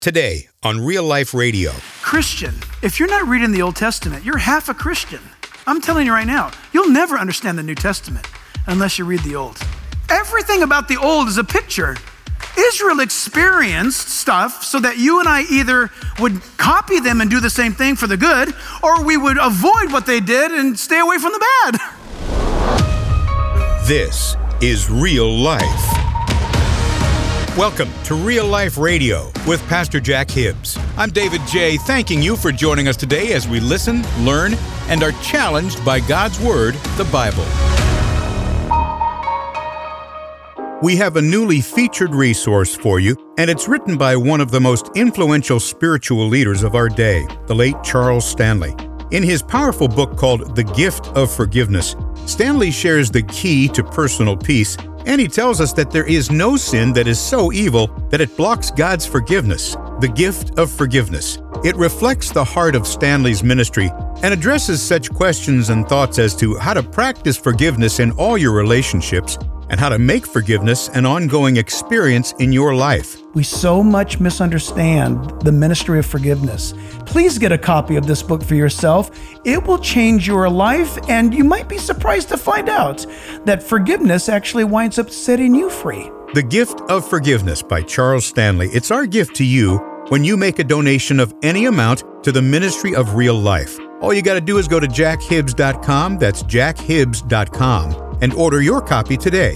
Today on Real Life Radio. Christian, if you're not reading the Old Testament, you're half a Christian. I'm telling you right now, you'll never understand the New Testament unless you read the Old. Everything about the Old is a picture. Israel experienced stuff so that you and I either would copy them and do the same thing for the good, or we would avoid what they did and stay away from the bad. This is Real Life. Welcome to Real Life Radio with Pastor Jack Hibbs. I'm David J., thanking you for joining us today as we listen, learn, and are challenged by God's Word, the Bible. We have a newly featured resource for you, and it's written by one of the most influential spiritual leaders of our day, the late Charles Stanley. In his powerful book called The Gift of Forgiveness, Stanley shares the key to personal peace, and he tells us that there is no sin that is so evil that it blocks God's forgiveness. The Gift of Forgiveness. It reflects the heart of Stanley's ministry and addresses such questions and thoughts as to how to practice forgiveness in all your relationships and how to make forgiveness an ongoing experience in your life. We so much misunderstand the ministry of forgiveness. Please get a copy of this book for yourself. It will change your life, and you might be surprised to find out that forgiveness actually winds up setting you free. The Gift of Forgiveness by Charles Stanley. It's our gift to you when you make a donation of any amount to the ministry of Real Life. All you got to do is go to jackhibbs.com, that's jackhibbs.com, and order your copy today.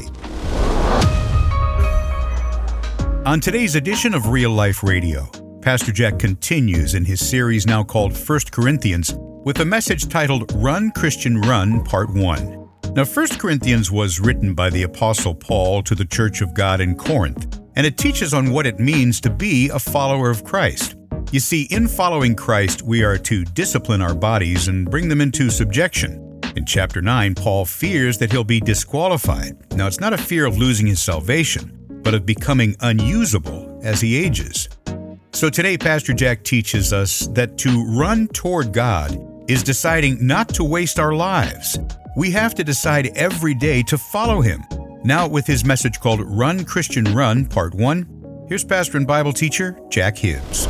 On today's edition of Real Life Radio, Pastor Jack continues in his series now called 1 Corinthians with a message titled Run, Christian, Run, Part 1. Now, 1 Corinthians was written by the Apostle Paul to the Church of God in Corinth, and it teaches on what it means to be a follower of Christ. You see, in following Christ, we are to discipline our bodies and bring them into subjection. In chapter 9, Paul fears that he'll be disqualified. Now, it's not a fear of losing his salvation, but of becoming unusable as he ages. So today, Pastor Jack teaches us that to run toward God is deciding not to waste our lives. We have to decide every day to follow Him. Now, with his message called Run, Christian, Run, Part 1, here's pastor and Bible teacher Jack Hibbs.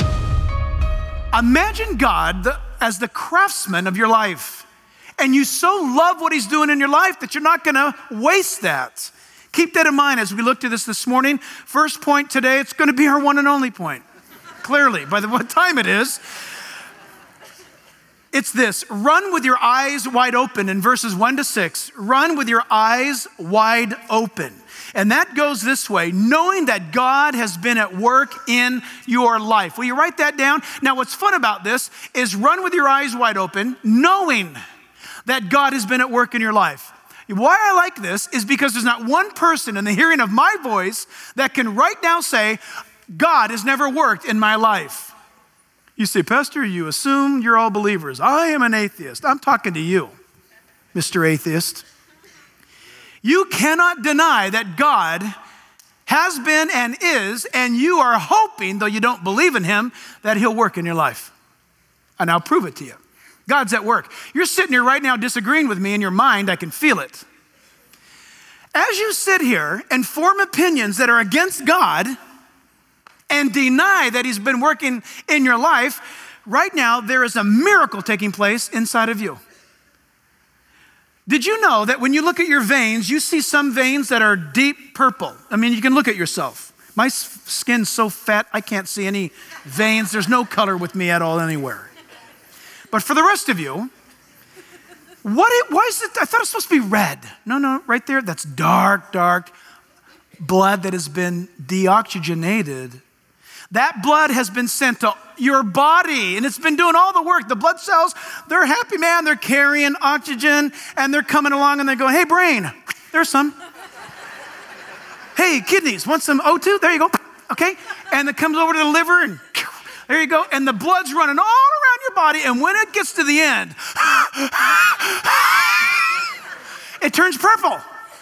Imagine God as the craftsman of your life. And you so love what He's doing in your life that you're not going to waste that. Keep that in mind as we look to this morning. First point today, it's going to be our one and only point. Clearly, by what time it is. It's this: run with your eyes wide open in verses 1 to 6. Run with your eyes wide open. And that goes this way: knowing that God has been at work in your life. Will you write that down? Now, what's fun about this is run with your eyes wide open, knowing that God has been at work in your life. Why I like this is because there's not one person in the hearing of my voice that can right now say, God has never worked in my life. You say, Pastor, you assume you're all believers. I am an atheist. I'm talking to you, Mr. Atheist. You cannot deny that God has been and is, and you are hoping, though you don't believe in Him, that He'll work in your life. And I'll prove it to you. God's at work. You're sitting here right now disagreeing with me in your mind. I can feel it. As you sit here and form opinions that are against God and deny that He's been working in your life, right now there is a miracle taking place inside of you. Did you know that when you look at your veins, you see some veins that are deep purple? I mean, you can look at yourself. My skin's so fat, I can't see any veins. There's no color with me at all anywhere. But for the rest of you, why is it? I thought it was supposed to be red. No, right there, that's dark blood that has been deoxygenated. That blood has been sent to your body, and it's been doing all the work. The blood cells, they're happy, man. They're carrying oxygen, and they're coming along, and they're going, hey, brain, there's some. Hey, kidneys, want some O2? There you go. Okay. And it comes over to the liver, and there you go. And the blood's running all around your body. And when it gets to the end, it turns purple.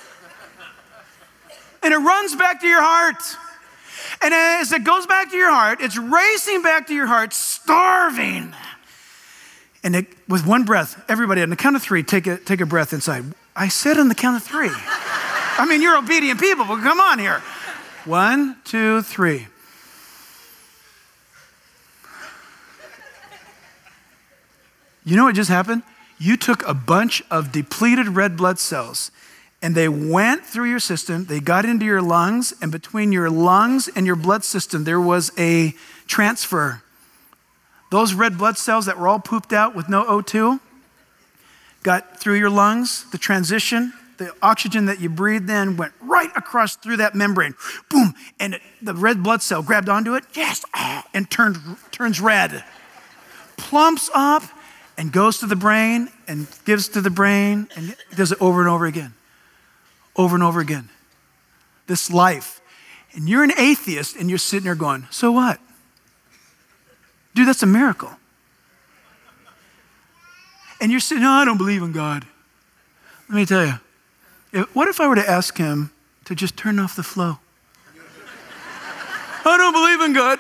And it runs back to your heart. And as it goes back to your heart, it's racing back to your heart, starving. And with one breath, everybody on the count of 3, take a breath inside. I said on the count of 3. I mean, you're obedient people, but come on here. 1, 2, 3. You know what just happened? You took a bunch of depleted red blood cells and they went through your system, they got into your lungs, and between your lungs and your blood system, there was a transfer. Those red blood cells that were all pooped out with no O2 got through your lungs, the transition, the oxygen that you breathed in went right across through that membrane. Boom, and the red blood cell grabbed onto it, yes, and turns red. Plumps up and goes to the brain and gives to the brain and does it over and over again. Over and over again. This life. And you're an atheist and you're sitting there going, so what? Dude, that's a miracle. And you're saying, no, I don't believe in God. Let me tell you, what if I were to ask him to just turn off the flow? I don't believe in God.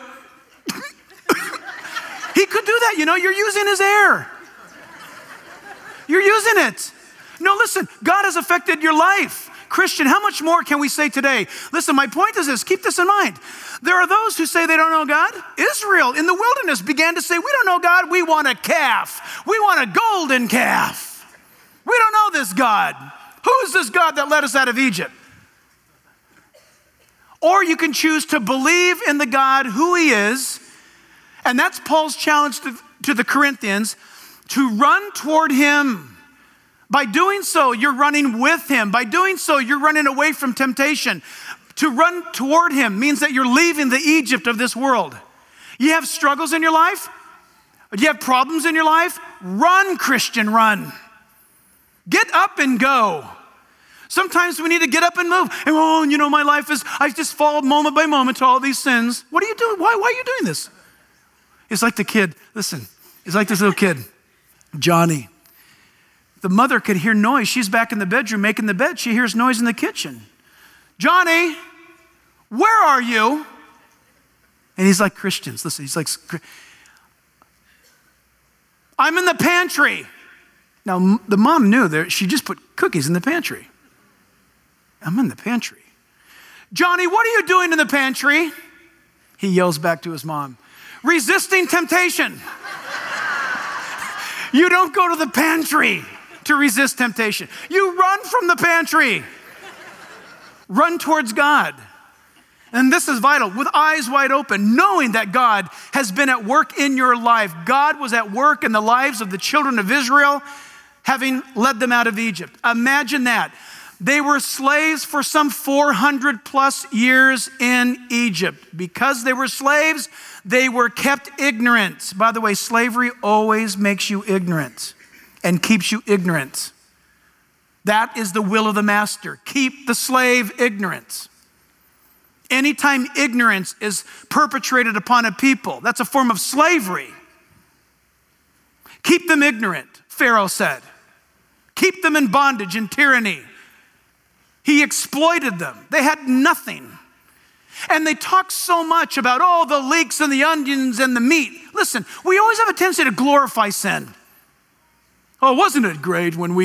He could do that, you're using his air. You're using it. No, listen, God has affected your life. Christian, how much more can we say today? Listen, my point is this, keep this in mind. There are those who say they don't know God. Israel in the wilderness began to say, we don't know God, we want a calf. We want a golden calf. We don't know this God. Who is this God that led us out of Egypt? Or you can choose to believe in the God who he is, and that's Paul's challenge to the Corinthians, to run toward him. By doing so, you're running with him. By doing so, you're running away from temptation. To run toward him means that you're leaving the Egypt of this world. You have struggles in your life? Do you have problems in your life? Run, Christian, run. Get up and go. Sometimes we need to get up and move. And my life is, I just fall moment by moment to all these sins. What are you doing? Why are you doing this? It's like the kid, listen, it's like this little kid, Johnny. The mother could hear noise. She's back in the bedroom making the bed. She hears noise in the kitchen. Johnny, where are you? And he's like Christians. Listen, he's like, I'm in the pantry. Now, the mom knew that she just put cookies in the pantry. I'm in the pantry. Johnny, what are you doing in the pantry? He yells back to his mom, resisting temptation. You don't go to the pantry to resist temptation. You run from the pantry. Run towards God. And this is vital, with eyes wide open, knowing that God has been at work in your life. God was at work in the lives of the children of Israel, having led them out of Egypt. Imagine that. They were slaves for some 400 plus years in Egypt. Because they were slaves, they were kept ignorant. By the way, slavery always makes you ignorant and keeps you ignorant. That is the will of the master. Keep the slave ignorant. Anytime ignorance is perpetrated upon a people, that's a form of slavery. Keep them ignorant, Pharaoh said. Keep them in bondage and tyranny. He exploited them. They had nothing. And they talk so much about, the leeks and the onions and the meat. Listen, we always have a tendency to glorify sin. Wasn't it great when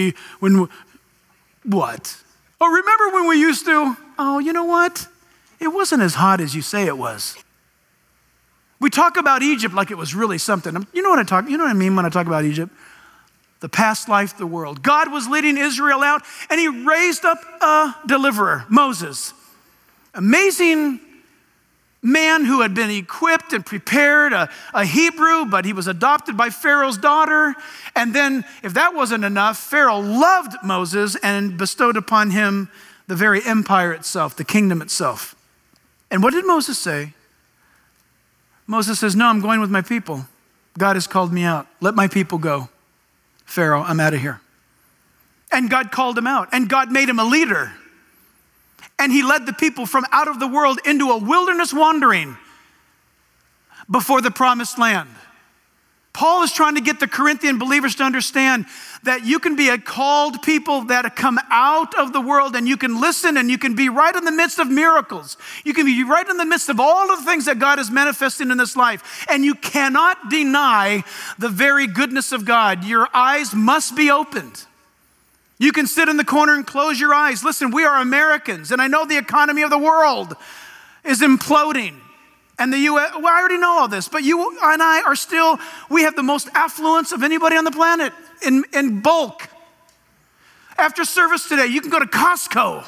what? Remember when we used to? You know what? It wasn't as hot as you say it was. We talk about Egypt like it was really something. You know what I mean when I talk about Egypt? The past life, the world. God was leading Israel out, and he raised up a deliverer, Moses. Amazing man who had been equipped and prepared, a Hebrew, but he was adopted by Pharaoh's daughter. And then, if that wasn't enough, Pharaoh loved Moses and bestowed upon him the very empire itself, the kingdom itself. And what did Moses say? Moses says, no, I'm going with my people. God has called me out. Let my people go. Pharaoh, I'm out of here. And God called him out, and God made him a leader. And he led the people from out of the world into a wilderness wandering before the promised land. Paul is trying to get the Corinthian believers to understand that you can be a called people that come out of the world, and you can listen, and you can be right in the midst of miracles. You can be right in the midst of all of the things that God is manifesting in this life. And you cannot deny the very goodness of God. Your eyes must be opened. You can sit in the corner and close your eyes. Listen, we are Americans, and I know the economy of the world is imploding. And the U.S., well, I already know all this, but you and I are still, we have the most affluence of anybody on the planet in bulk. After service today, you can go to Costco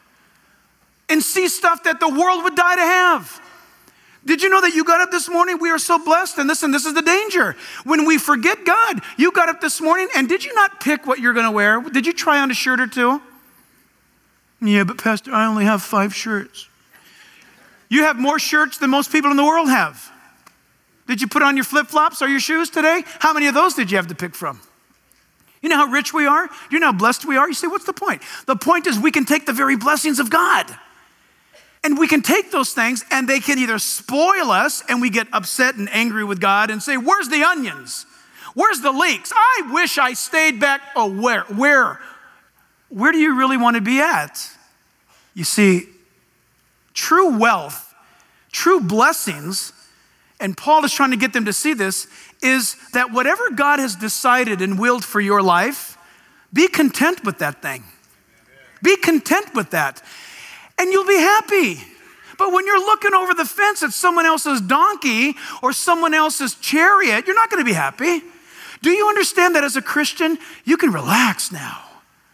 and see stuff that the world would die to have. Did you know that you got up this morning? We are so blessed. And listen, this is the danger. When we forget God, you got up this morning and did you not pick what you're going to wear? Did you try on a shirt or two? Yeah, but Pastor, I only have 5 shirts. You have more shirts than most people in the world have. Did you put on your flip-flops or your shoes today? How many of those did you have to pick from? You know how rich we are? You know how blessed we are? You say, what's the point? The point is we can take the very blessings of God. And we can take those things and they can either spoil us and we get upset and angry with God and say, where's the onions? Where's the leeks? I wish I stayed back. Oh, where do you really want to be at? You see, true wealth, true blessings, and Paul is trying to get them to see this, is that whatever God has decided and willed for your life, be content with that thing. Be content with that. And you'll be happy. But when you're looking over the fence at someone else's donkey or someone else's chariot, you're not going to be happy. Do you understand that as a Christian, you can relax now?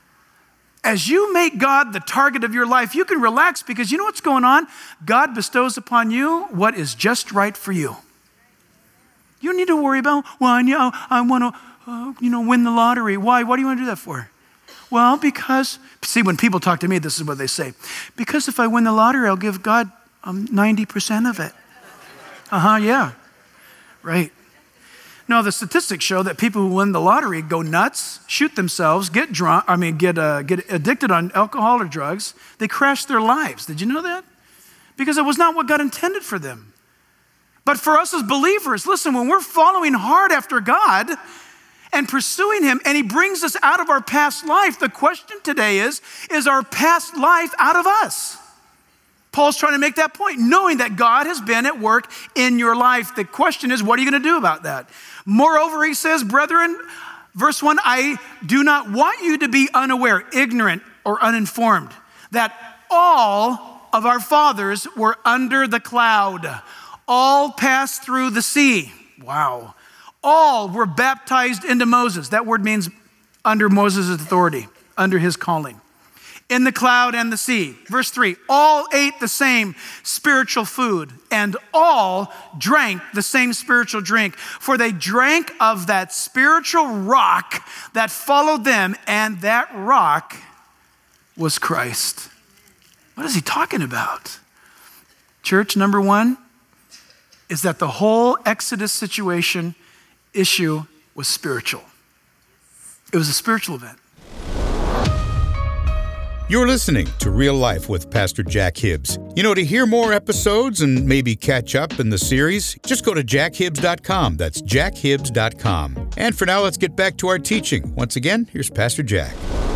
As you make God the target of your life, you can relax because you know what's going on? God bestows upon you what is just right for you. You don't need to worry about, well, I want to, win the lottery. Why? What do you want to do that for? Well, because, see, when people talk to me, this is what they say. Because if I win the lottery, I'll give God 90% of it. Yeah, right. No, the statistics show that people who win the lottery go nuts, shoot themselves, get addicted on alcohol or drugs. They crash their lives. Did you know that? Because it was not what God intended for them. But for us as believers, listen, when we're following hard after God and pursuing Him, and He brings us out of our past life, the question today is our past life out of us? Paul's trying to make that point, knowing that God has been at work in your life. The question is, what are you going to do about that? Moreover, he says, brethren, verse 1, I do not want you to be unaware, ignorant, or uninformed, that all of our fathers were under the cloud. All passed through the sea. Wow. All were baptized into Moses. That word means under Moses' authority, under his calling. In the cloud and the sea. Verse 3, all ate the same spiritual food and all drank the same spiritual drink, for they drank of that spiritual rock that followed them, and that rock was Christ. What is he talking about? Church, number one is that the whole Exodus situation issue was spiritual. It was a spiritual event. You're listening to Real Life with Pastor Jack Hibbs. You know, to hear more episodes and maybe catch up in the series, just go to jackhibbs.com. That's jackhibbs.com. And for now, let's get back to our teaching. Once again, here's Pastor Jack.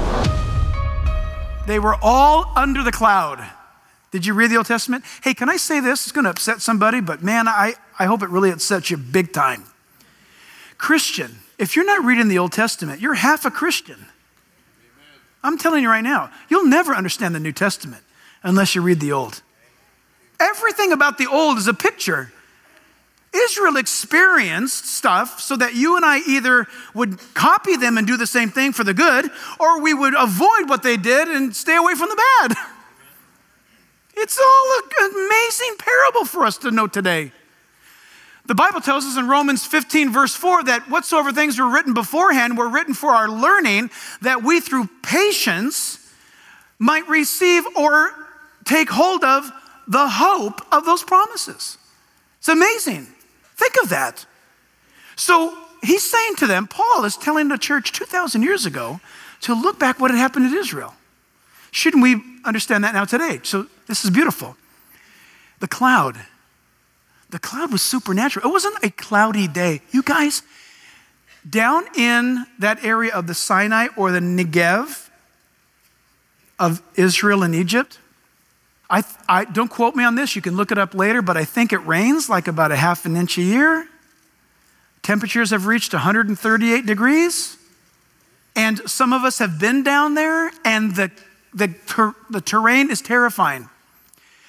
They were all under the cloud. Did you read the Old Testament? Hey, can I say this? It's going to upset somebody, but man, I hope it really upsets you big time. Christian, if you're not reading the Old Testament, you're half a Christian. I'm telling you right now, you'll never understand the New Testament unless you read the Old. Everything about the Old is a picture. Israel experienced stuff so that you and I either would copy them and do the same thing for the good, or we would avoid what they did and stay away from the bad. It's all an amazing parable for us to know today. The Bible tells us in Romans 15, verse 4, that whatsoever things were written beforehand were written for our learning, that we through patience might receive or take hold of the hope of those promises. It's amazing. Think of that. So he's saying to them, Paul is telling the church 2,000 years ago to look back what had happened in Israel. Shouldn't we understand that now today? So this is beautiful. The cloud was supernatural. It wasn't a cloudy day. You guys, down in that area of the Sinai or the Negev of Israel and Egypt, I don't quote me on this, you can look it up later, but I think it rains like about a half an inch a year. Temperatures have reached 138 degrees. And some of us have been down there, and the terrain is terrifying.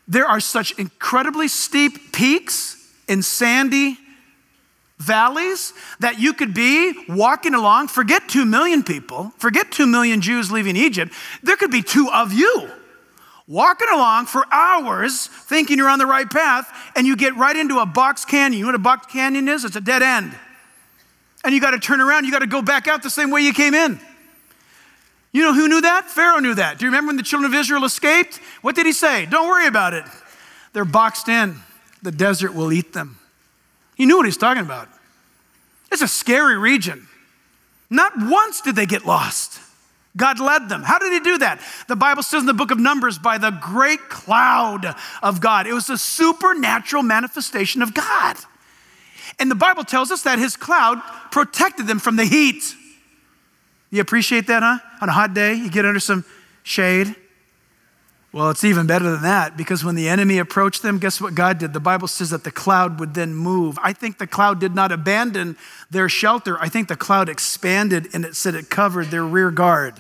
There are such incredibly steep peaks and sandy valleys that you could be walking along, forget 2 million people, forget 2 million Jews leaving Egypt, there could be 2 of you walking along for hours thinking you're on the right path, and you get right into a box canyon. You know what a box canyon is? It's a dead end. And you got to turn around, you got to go back out the same way you came in. You know who knew that? Pharaoh knew that. Do you remember when the children of Israel escaped? What did he say? Don't worry about it. They're boxed in. The desert will eat them. He knew what he's talking about. It's a scary region. Not once did they get lost. God led them. How did he do that? The Bible says in the book of Numbers, by the great cloud of God. It was a supernatural manifestation of God. And the Bible tells us that his cloud protected them from the heat. You appreciate that, huh? On a hot day, you get under some shade. Well, it's even better than that, because when the enemy approached them, guess what God did? The Bible says that the cloud would then move. I think the cloud did not abandon their shelter. I think the cloud expanded, and it said it covered their rear guard.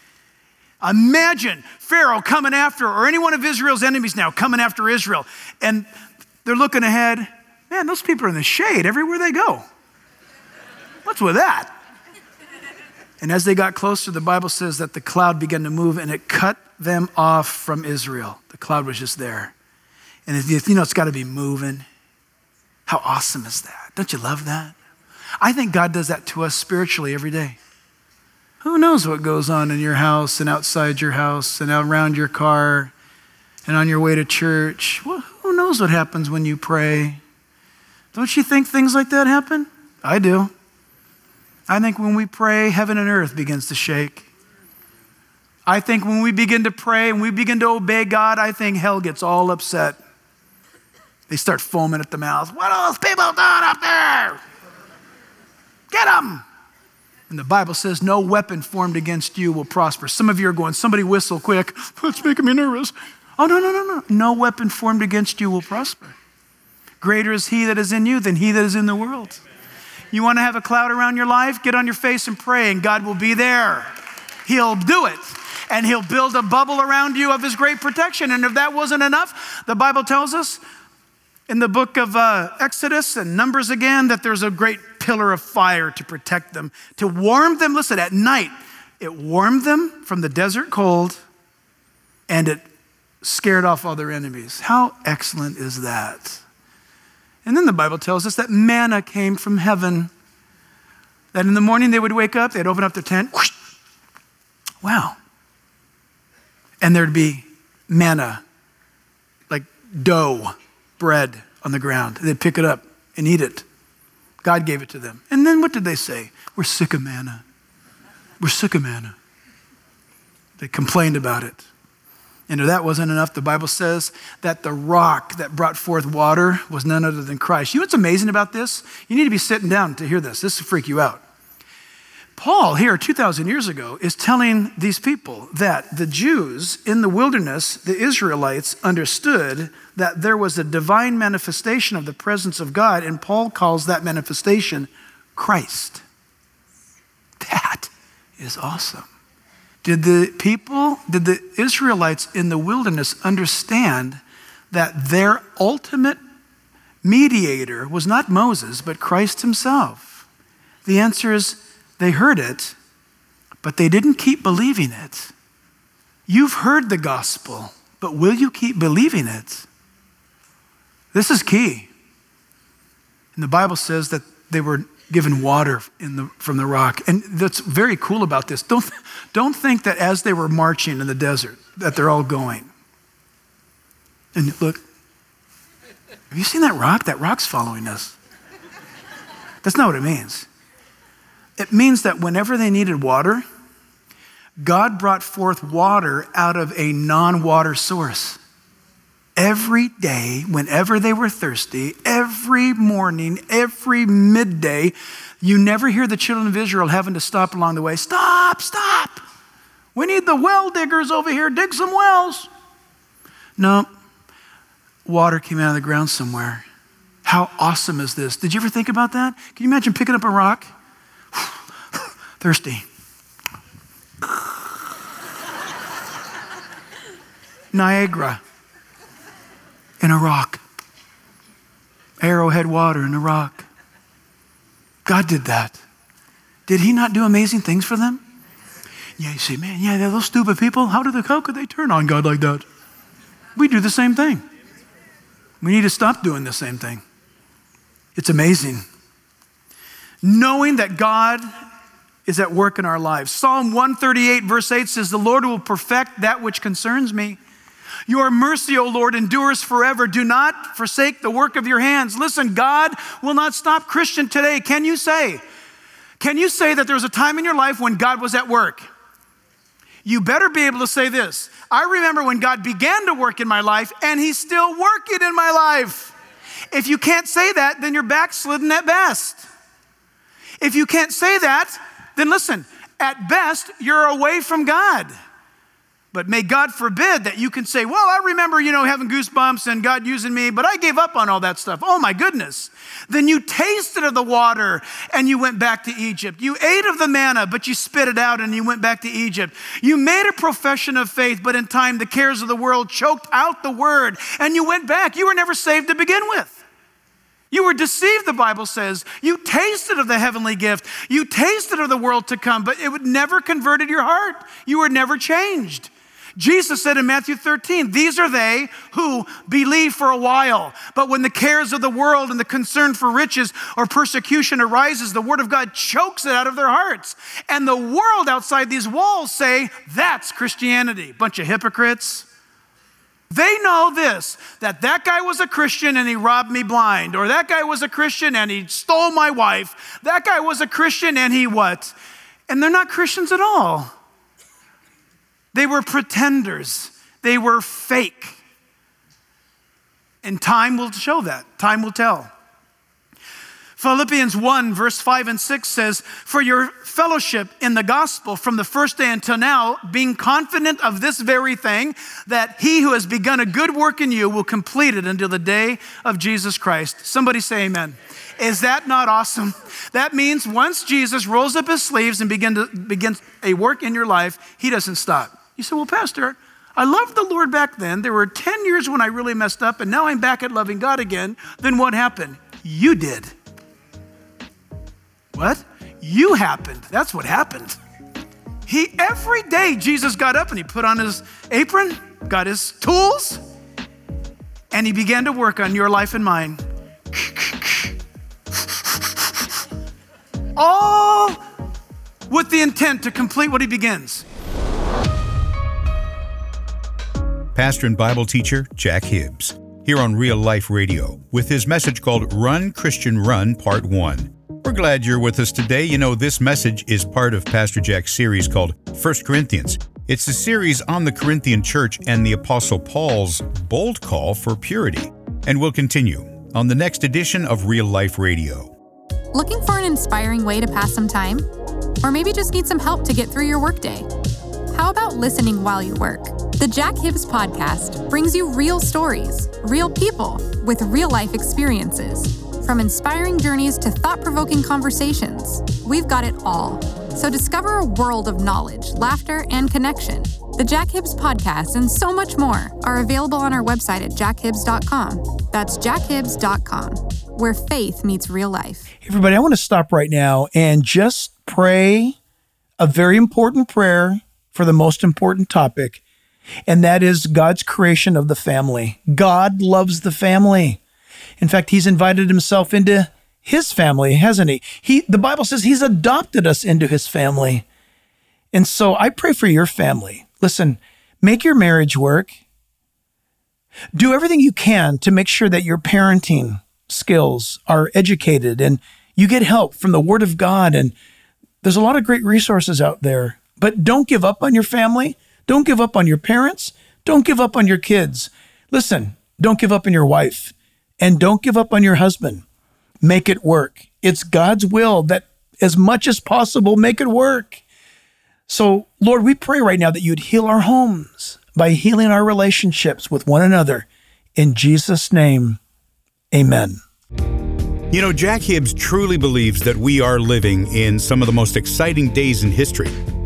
Imagine Pharaoh coming after, or any one of Israel's enemies now coming after Israel, and they're looking ahead. Man, those people are in the shade everywhere they go. What's with that? And as they got closer, the Bible says that the cloud began to move, and it cut them off from Israel. The cloud was just there. And it's got to be moving. How awesome is that? Don't you love that? I think God does that to us spiritually every day. Who knows what goes on in your house and outside your house and around your car and on your way to church? Well, who knows what happens when you pray? Don't you think things like that happen? I do. I think when we pray, heaven and earth begins to shake. I think when we begin to pray and we begin to obey God, I think hell gets all upset. They start foaming at the mouth. What are those people doing up there? Get them. And the Bible says no weapon formed against you will prosper. Some of you are going, somebody whistle quick. It's making me nervous. Oh, no. No weapon formed against you will prosper. Greater is he that is in you than he that is in the world. You want to have a cloud around your life? Get on your face and pray, and God will be there. He'll do it. And he'll build a bubble around you of his great protection. And if that wasn't enough, the Bible tells us in the book of Exodus and Numbers again, that there's a great pillar of fire to protect them, to warm them. Listen, at night, it warmed them from the desert cold, and it scared off all their enemies. How excellent is that? And then the Bible tells us that manna came from heaven, that in the morning they would wake up, they'd open up their tent. Whoosh, wow. And there'd be manna, like dough, bread on the ground. They'd pick it up and eat it. God gave it to them. And then what did they say? We're sick of manna. We're sick of manna. They complained about it. And if that wasn't enough, the Bible says that the rock that brought forth water was none other than Christ. You know what's amazing about this? You need to be sitting down to hear this. This will freak you out. Paul here 2,000 years ago is telling these people that the Jews in the wilderness, the Israelites, understood that there was a divine manifestation of the presence of God, and Paul calls that manifestation Christ. That is awesome. Did the Israelites in the wilderness understand that their ultimate mediator was not Moses, but Christ himself? The answer is they heard it, but they didn't keep believing it. You've heard the gospel, but will you keep believing it? This is key. And the Bible says that they were given water from the rock. And that's very cool about this. Don't think that as they were marching in the desert that they're all going. And look, have you seen that rock? That rock's following us. That's not what it means. It means that whenever they needed water, God brought forth water out of a non-water source. Every day, whenever they were thirsty, every morning, every midday, you never hear the children of Israel having to stop along the way. Stop. We need the well diggers over here. Dig some wells. No, water came out of the ground somewhere. How awesome is this? Did you ever think about that? Can you imagine picking up a rock? Thirsty. Niagara. in a rock. Arrowhead water in a rock. God did that. Did he not do amazing things for them? Yeah, you say, man, yeah, those stupid people, how could they turn on God like that? We do the same thing. We need to stop doing the same thing. It's amazing. Knowing that God is at work in our lives. Psalm 138 verse 8 says, the Lord will perfect that which concerns me. Your mercy, O Lord, endures forever. Do not forsake the work of your hands. Listen, God will not stop. Christian, today, can you say that there was a time in your life when God was at work? You better be able to say this. I remember when God began to work in my life, and he's still working in my life. If you can't say that, then you're backslidden at best. If you can't say that, then listen, at best, you're away from God. But may God forbid that you can say, well, I remember, having goosebumps and God using me, but I gave up on all that stuff. Oh my goodness. Then you tasted of the water and you went back to Egypt. You ate of the manna, but you spit it out and you went back to Egypt. You made a profession of faith, but in time the cares of the world choked out the word and you went back. You were never saved to begin with. You were deceived, the Bible says. You tasted of the heavenly gift. You tasted of the world to come, but it would never converted your heart. You were never changed. Jesus said in Matthew 13, these are they who believe for a while, but when the cares of the world and the concern for riches or persecution arises, the word of God chokes it out of their hearts. And the world outside these walls say, that's Christianity. Bunch of hypocrites. They know this, that guy was a Christian and he robbed me blind, or that guy was a Christian and he stole my wife. That guy was a Christian and he what? And they're not Christians at all. They were pretenders. They were fake. And time will show that. Time will tell. Philippians 1 verse 5 and 6 says, for your fellowship in the gospel from the first day until now, being confident of this very thing, that he who has begun a good work in you will complete it until the day of Jesus Christ. Somebody say amen. Is that not awesome? That means once Jesus rolls up his sleeves and begins a work in your life, he doesn't stop. You say, well, Pastor, I loved the Lord back then. There were 10 years when I really messed up, and now I'm back at loving God again. Then what happened? You did. What? You happened. That's what happened. Every day Jesus got up and he put on his apron, got his tools, and he began to work on your life and mine. All with the intent to complete what he begins. Pastor and Bible teacher Jack Hibbs, here on Real Life Radio, with his message called Run Christian Run, Part 1. We're glad you're with us today. You know, this message is part of Pastor Jack's series called 1 Corinthians. It's a series on the Corinthian church and the Apostle Paul's bold call for purity. And we'll continue on the next edition of Real Life Radio. Looking for an inspiring way to pass some time? Or maybe just need some help to get through your workday? How about listening while you work? The Jack Hibbs Podcast brings you real stories, real people with real-life experiences. From inspiring journeys to thought-provoking conversations, we've got it all. So discover a world of knowledge, laughter, and connection. The Jack Hibbs Podcast and so much more are available on our website at jackhibbs.com. That's jackhibbs.com, where faith meets real life. Hey everybody, I want to stop right now and just pray a very important prayer for the most important topic, and that is God's creation of the family. God loves the family. In fact, he's invited himself into his family, hasn't he? The Bible says he's adopted us into his family. And so I pray for your family. Listen, make your marriage work. Do everything you can to make sure that your parenting skills are educated and you get help from the Word of God. And there's a lot of great resources out there. But don't give up on your family. Don't give up on your parents. Don't give up on your kids. Listen, don't give up on your wife. And don't give up on your husband. Make it work. It's God's will that as much as possible, make it work. So, Lord, we pray right now that you'd heal our homes by healing our relationships with one another. In Jesus' name, amen. You know, Jack Hibbs truly believes that we are living in some of the most exciting days in history.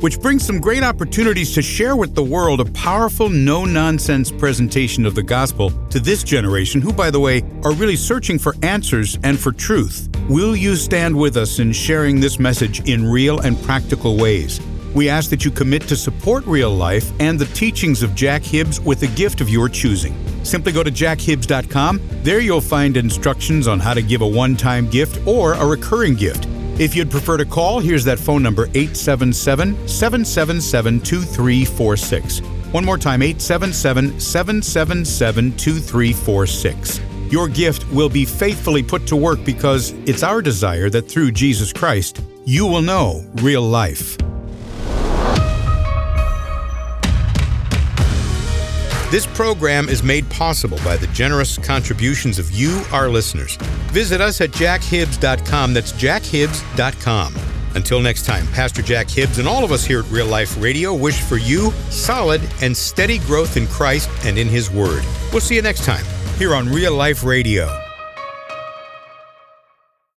which brings some great opportunities to share with the world a powerful, no-nonsense presentation of the gospel to this generation who, by the way, are really searching for answers and for truth. Will you stand with us in sharing this message in real and practical ways? We ask that you commit to support Real Life and the teachings of Jack Hibbs with a gift of your choosing. Simply go to jackhibbs.com. There you'll find instructions on how to give a one-time gift or a recurring gift. If you'd prefer to call, here's that phone number, 877-777-2346. One more time, 877-777-2346. Your gift will be faithfully put to work because it's our desire that through Jesus Christ, you will know real life. This program is made possible by the generous contributions of you, our listeners. Visit us at jackhibbs.com. That's jackhibbs.com. Until next time, Pastor Jack Hibbs and all of us here at Real Life Radio wish for you solid and steady growth in Christ and in His Word. We'll see you next time here on Real Life Radio.